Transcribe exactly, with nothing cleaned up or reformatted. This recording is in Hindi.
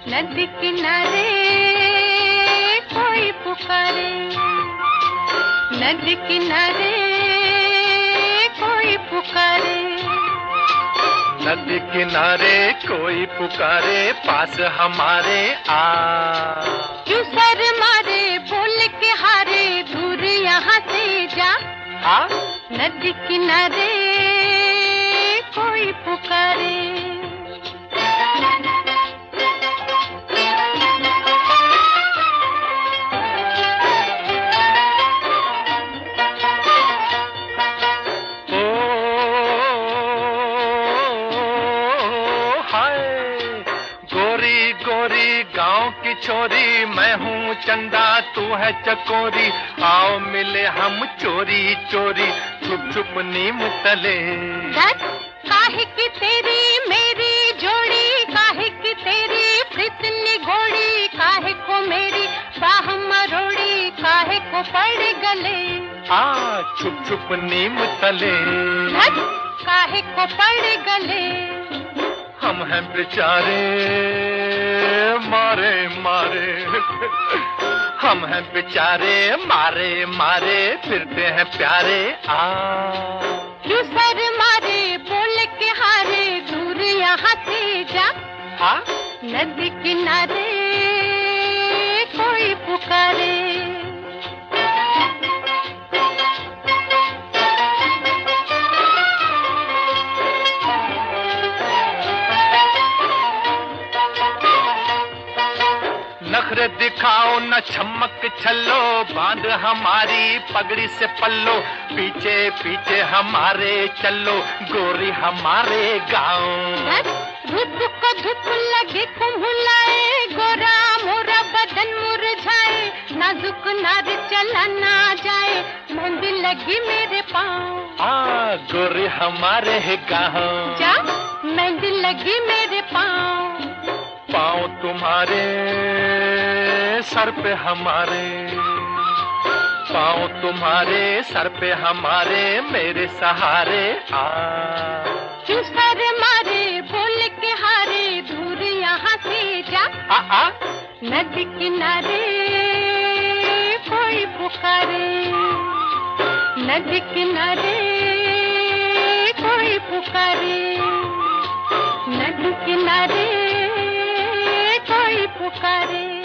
नदी किनारे कोई पुकारे, नदी किनारे कोई पुकारे, नदी किनारे कोई पुकारे, पास हमारे आ। क्यों सर मारे बोल के हारे, दूर यहाँ से जा। आ? नदी किनारे कोई पुकारे। गोरी गांव की छोरी, मैं हूँ चंदा तू है चकोरी, आओ मिले हम चोरी चोरी, छुप छुप नीम तले। काहे की तेरी मेरी जोड़ी, काहे की तेरी प्रीत निगोड़ी, काहे को मेरी बाह मरोड़ी, काहे को पड़ गले। आ छुप छुप नीम तले, काहे को पड़ गले। हम हैं बेचारे मारे मारे, हम हैं बेचारे मारे मारे, फिरते हैं प्यारे। आ क्यों सर मारे बोल के हारे, दूर यहाँ से जा। आ? नदी किनारे कोई पुकारे। नखरे दिखाओ न छमक छल्लो, बांध हमारी पगड़ी से पल्लो, पीछे पीछे हमारे चलो, गोरी हमारे गाँव। धूप को धूप लगे कुम्हलाए, गोरा मोरा बदन मुरझाए, नाजुक नार चला ना जाए, मेहंदी लगी मेरे पाँव। आ गोरी हमारे गाँव। जा मेहंदी लगी मेरे पाँव। पाँव तुम्हारे सर पे हमारे, पाँव तुम्हारे सर पे हमारे, मेरे सहारे। आ क्यों सर मारे बोल के हारे, दूर यहाँ से जा। आ, आ? नदी किनारे कोई पुकारे, नदी किनारे कोई पुकारे, नदी किनारे कोई पुकारे।